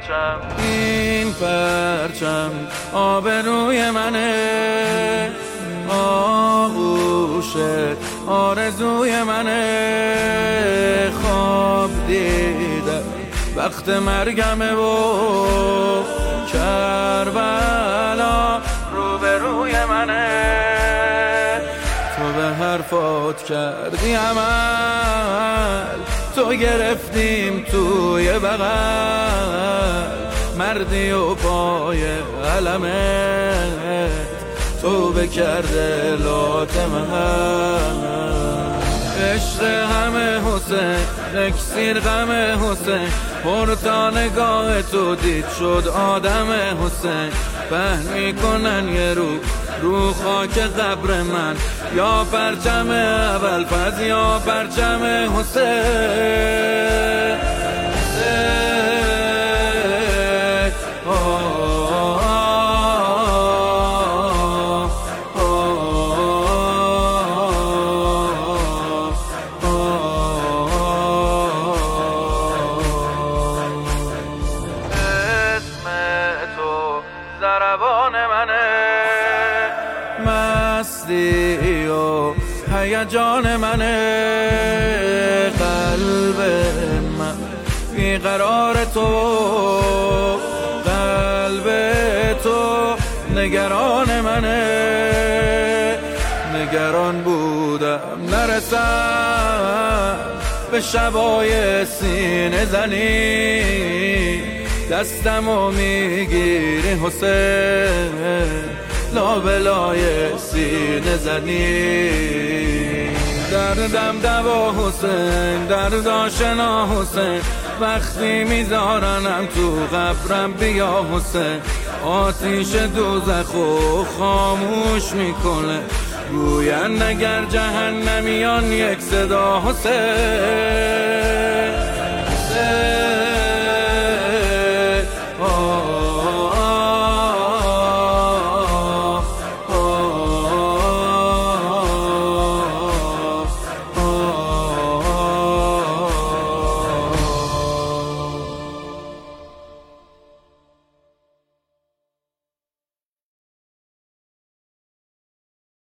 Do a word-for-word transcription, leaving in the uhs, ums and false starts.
این پرچم آبروی منه، آغوشت آرزوی منه. خواب دیدم وقت مرگمه و کربلا روبروی منه. تو به حرفات کردی عمل، تو گرفتیم توی بغل، مردی و پای علمت تو بکرده لاتمه. عشق همه حسین، اکسیر غم حسین، پرتا نگاه تو دید شد آدم حسین. پهن میکنن یه رو رو خاک قبر من، یا پرچم اول فز یا پرچم حسین. ضربان منه، مستی و هیجان منه. قلب من بیقرار تو، قلب تو نگران منه. نگران بودم نرسم به شبای سینه زنی، دستمو میگیری حسین، لابلای سینه زنی. دردم دوا حسین، درد آشنا حسین، وقتی میذارنم تو قبرم بیا حسین. آتیش دوزخو خاموش میکنه، گوین اگر جهنمیان یک صدا حسین. حسین